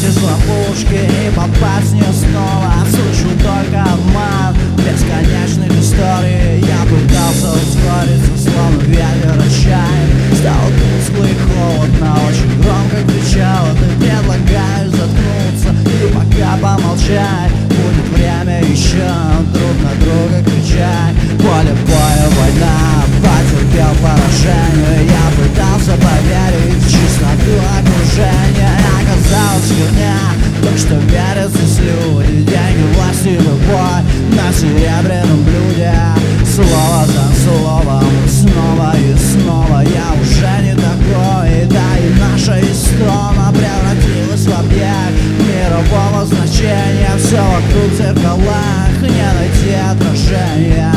Убежать из ловушки и попасть в нее снова. Слышу только обман бесконечных историй. Я пытался ускориться, словно ветер отчаяния. Стало тускло и холодно, очень громко кричала. Ты предлагаешь заткнуться и пока помолчать. Будет время еще друг на друга кричать. Поле боя, война, потерпел поражение. Я пытался поверить в чистоту окружения. Оказалось херня, то, что верят здесь люди. Деньги, власть и любовь на серебряном блюде. Слово за словом, снова и снова. Я уже не такой, да и наша истома превратилась в объект мирового значения. Все вокруг в зеркалах, не найти отражения.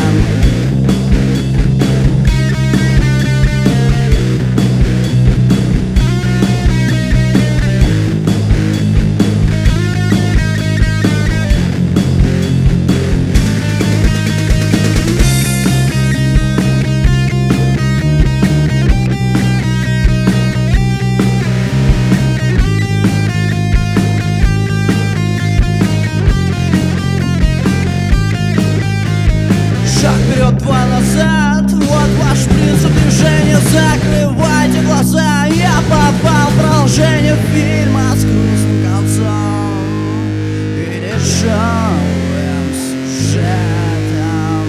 Шаг вперед, два назад, вот ваш принцип движения. Закрывайте глаза, я попал в продолжение фильма с грустным концом и дешевым сюжетом.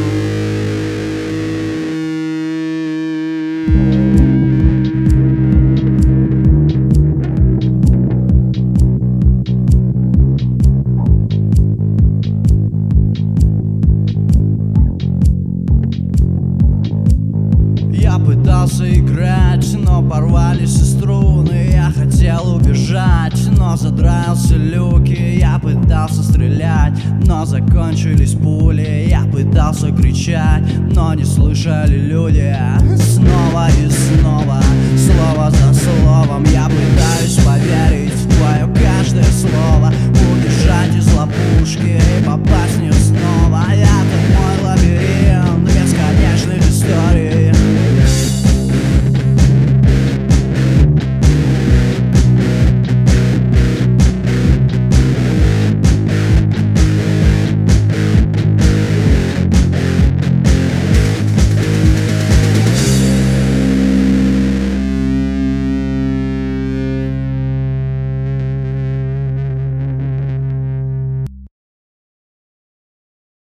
Я пытался играть, но порвались и струны. Я хотел убежать, но задраился люки. Я пытался стрелять, но закончились пули. Я пытался кричать, но не слышали люди. Снова и снова, слово за словом. Я пытаюсь поверить в твое каждое слово. Убежать из ловушки и попасть в нее снова. Это мой лабиринт.